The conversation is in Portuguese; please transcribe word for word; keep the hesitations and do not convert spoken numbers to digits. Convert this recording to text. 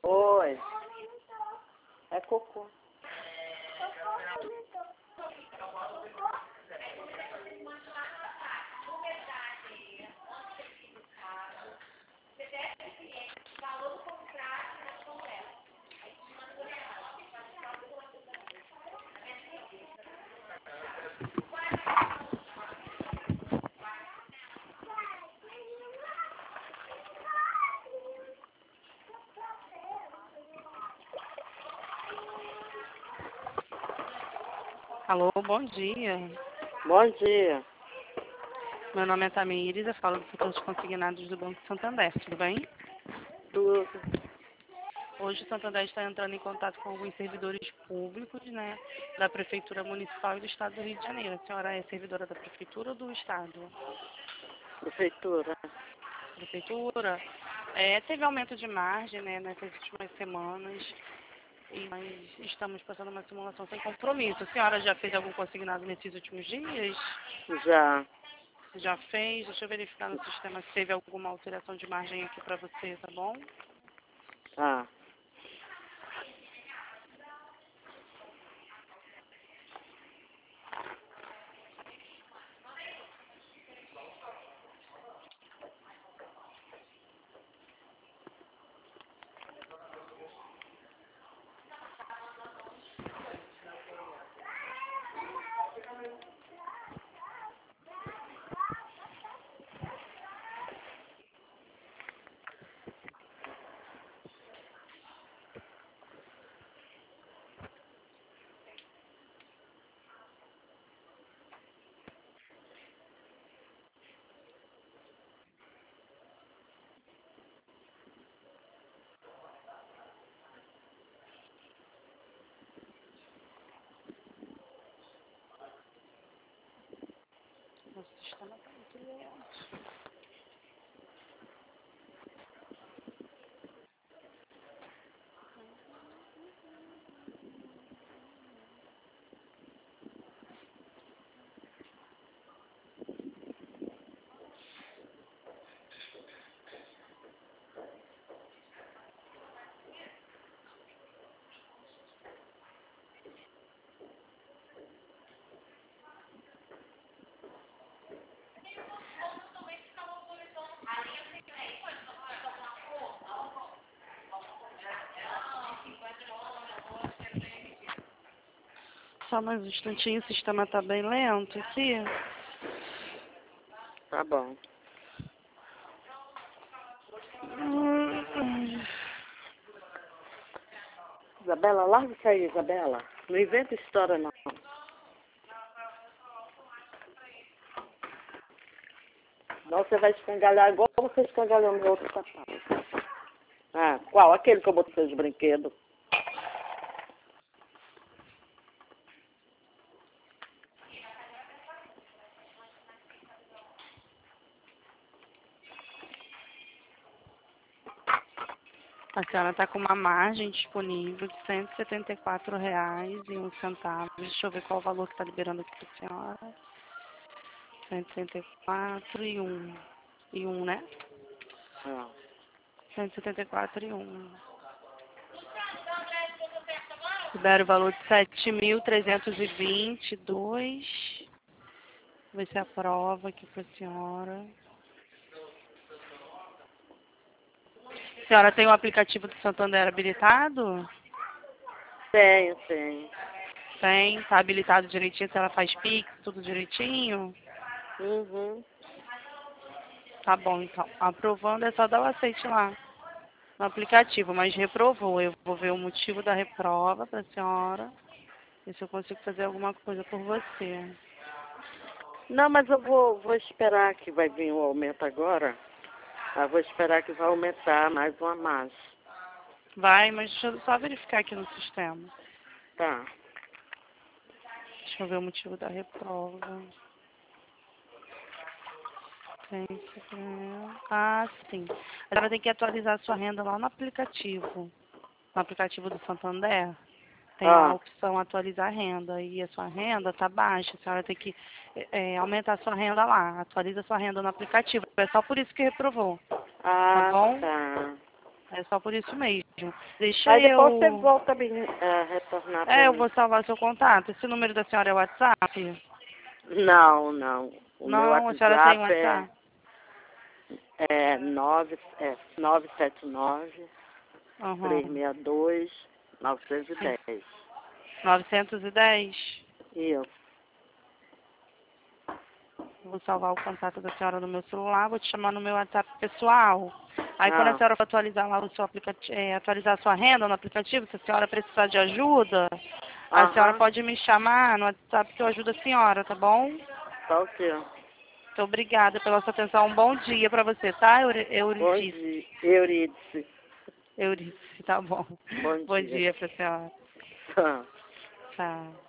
Oi. É cocô. Alô, bom dia. Bom dia. Meu nome é Tamires, eu falo do setor de consignados do Banco Santander, tudo bem? Tudo. Hoje o Santander está entrando em contato com alguns servidores públicos, né, da Prefeitura Municipal e do Estado do Rio de Janeiro. A senhora é servidora da Prefeitura ou do Estado? Prefeitura. Prefeitura. É, teve aumento de margem, né, nessas últimas semanas, e nós estamos passando uma simulação sem compromisso. A senhora já fez algum consignado nesses últimos dias? Já. Já fez? Deixa eu verificar no sistema se teve alguma alteração de margem aqui para você, tá bom? Ah. O sistema está muito lento. Só mais um instantinho, o sistema está bem lento aqui. Tá bom. Isabela, larga isso aí, Isabela. Não inventa história, não. Não, você vai escangalhar igual você escangalhou no outro sapato. Ah, qual? Aquele que eu botei de brinquedo. A senhora está com uma margem disponível de cento e setenta e quatro reais e um centavo. Deixa eu ver qual o valor que está liberando aqui para a senhora. cento e setenta e quatro e um. E um, né? Ah. cento e setenta e quatro e um. Libera o valor de sete mil trezentos e vinte e dois. Ver se aprova aqui para a senhora. A senhora tem o aplicativo do Santander habilitado? Tenho, tenho. Tem, tá habilitado direitinho, se ela faz Pix, tudo direitinho? Uhum. Tá bom, então. Aprovando é só dar o aceite lá no aplicativo, mas reprovou. Eu vou ver o motivo da reprova para a senhora, ver se eu consigo fazer alguma coisa por você. Não, mas eu vou, vou esperar que vai vir o aumento agora. Eu vou esperar que vai aumentar mais uma margem. Vai, mas deixa eu só verificar aqui no sistema. Tá. Deixa eu ver o motivo da reprova. Tem que ver. Ah, sim. A senhora tem que atualizar a sua renda lá no aplicativo. No aplicativo do Santander. Tem lá a Ah, opção atualizar a renda. E a sua renda está baixa. A senhora tem que é, aumentar a sua renda lá. Atualiza a sua renda no aplicativo. É só por isso que reprovou. Tá ah, bom? tá. É só por isso mesmo. Deixa Aí depois eu... você volta a me a retornar pra É, eu mim. vou salvar seu contato. Esse número da senhora é o WhatsApp? Não, não. O meu Não, a senhora tem WhatsApp é, WhatsApp? é, nove, é nove sete nove, três Uhum. seis dois, nove um zero. novecentos e dez? Isso. Vou salvar o contato da senhora no meu celular, vou te chamar no meu WhatsApp pessoal. Aí quando a Ah, senhora for atualizar lá o seu aplicativo, atualizar a sua renda no aplicativo, se a senhora precisar de ajuda, a senhora aham. pode me chamar no WhatsApp que eu ajudo a senhora, tá bom? Tá ok. Muito obrigada pela sua atenção. Um bom dia pra você, tá, Euri- Bom Euridice? dia. Eurídice. Euridice, tá bom. Bom Bom dia. dia pra senhora. Tá. Tchau.